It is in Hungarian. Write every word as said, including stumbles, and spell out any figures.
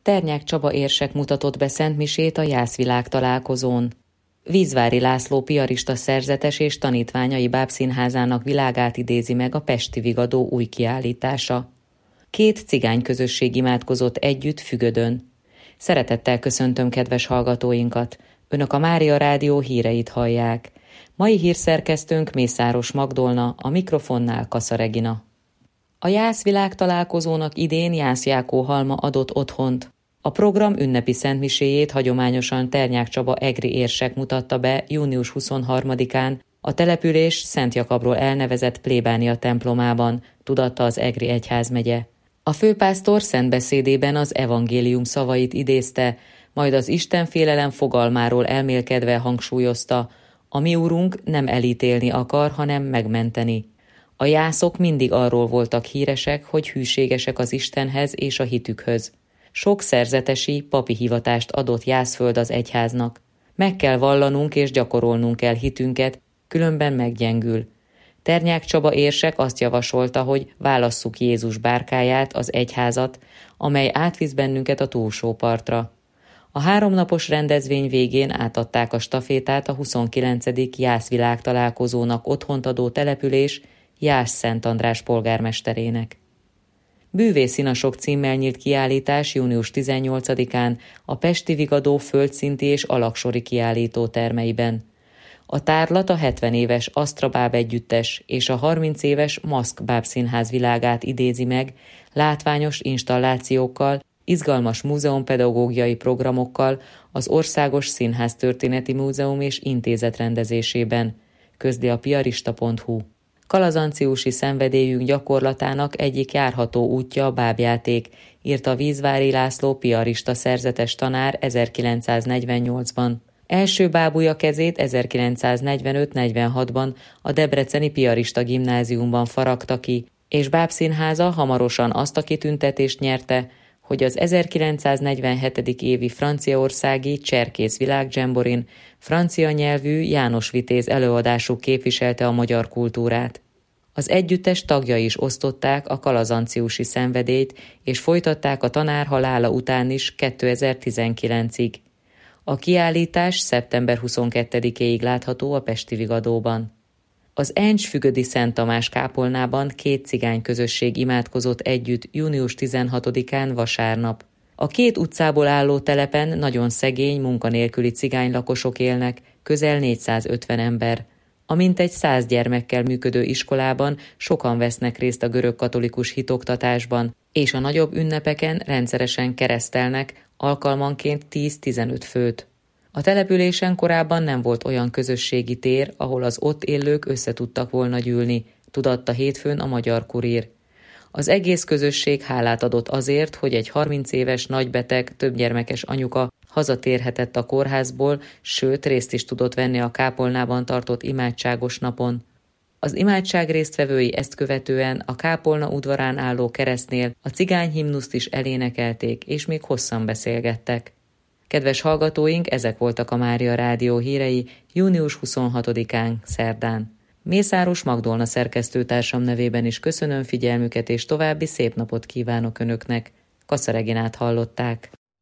Ternyák Csaba érsek mutatott be szentmisét a Jászvilág találkozón. Vízvári László piarista szerzetes és tanítványai bábszínházának világát idézi meg a Pesti Vigadó új kiállítása. Két cigány közösség imádkozott együtt Fügödön. Szeretettel köszöntöm kedves hallgatóinkat! Önök a Mária Rádió híreit hallják. Mai hírszerkesztőnk Mészáros Magdolna, a mikrofonnál Kassa Regina. A Jászvilág találkozónak idén Jász Jákó Halma adott otthont. A program ünnepi szentmiséjét hagyományosan Ternyák Csaba egri érsek mutatta be június huszonharmadikán a település Szent Jakabról elnevezett plébánia templomában, tudatta az Egri egyházmegye. A főpásztor szentbeszédében az evangélium szavait idézte, majd az istenfélelem fogalmáról elmélkedve hangsúlyozta: a mi úrunk nem elítélni akar, hanem megmenteni. A jászok mindig arról voltak híresek, hogy hűségesek az Istenhez és a hitükhöz. Sok szerzetesi, papi hivatást adott Jászföld az egyháznak. Meg kell vallanunk és gyakorolnunk kell hitünket, különben meggyengül. Ternyák Csaba érsek azt javasolta, hogy válasszuk Jézus bárkáját, az egyházat, amely átvisz bennünket a túlsó partra. A háromnapos rendezvény végén átadták a stafétát a huszonkilencedik Jászvilág találkozónak otthont adó település Jász-Szent András polgármesterének. Bűvészínasok címmel nyílt kiállítás június tizennyolcadikán a Pesti Vigadó földszinti és alaksori kiállító termeiben. A tárlat a hetven éves Asztra báb együttes és a harminc éves Maszk bábszínház világát idézi meg, látványos installációkkal, izgalmas múzeumpedagógiai programokkal az Országos Színháztörténeti Múzeum és Intézet rendezésében, közli a piarista pont hu. Kalazanciusi szenvedélyünk gyakorlatának egyik járható útja a bábjáték, írta Vízvári László piarista szerzetes tanár ezerkilencszáznegyvennyolcban. Első bábúja kezét ezerkilencszáznegyvenöt-negyvenhatban a debreceni piarista gimnáziumban faragta ki, és bábszínháza hamarosan azt a kitüntetést nyerte, hogy az ezerkilencszáznegyvenhetedik évi franciaországi Cserkész világdzsemborin francia nyelvű János Vitéz előadásuk képviselte a magyar kultúrát. Az együttes tagjai is osztották a kalazanciusi szenvedélyt, és folytatták a tanár halála után is kétezer-tizenkilencig. A kiállítás szeptember huszonkettedikéig látható a Pesti Vigadóban. Az Encs-Fügödi Szent Tamás kápolnában két cigány közösség imádkozott együtt június tizenhatodikán vasárnap. A két utcából álló telepen nagyon szegény, munkanélküli cigány lakosok élnek, közel négyszázötven ember. A mintegy száz gyermekkel működő iskolában sokan vesznek részt a görögkatolikus hitoktatásban, és a nagyobb ünnepeken rendszeresen keresztelnek, alkalmanként tíz-tizenöt főt. A településen korábban nem volt olyan közösségi tér, ahol az ott élők összetudtak volna gyűlni, tudatta hétfőn a Magyar Kurír. Az egész közösség hálát adott azért, hogy egy harminc éves nagybeteg, többgyermekes anyuka hazatérhetett a kórházból, sőt részt is tudott venni a kápolnában tartott imádságos napon. Az imádság résztvevői ezt követően a kápolna udvarán álló keresztnél a cigány himnuszt is elénekelték, és még hosszan beszélgettek. Kedves hallgatóink, ezek voltak a Mária Rádió hírei június huszonhatodikán, szerdán. Mészáros Magdolna szerkesztőtársam nevében is köszönöm figyelmüket, és további szép napot kívánok Önöknek. Kassa Reginát hallották.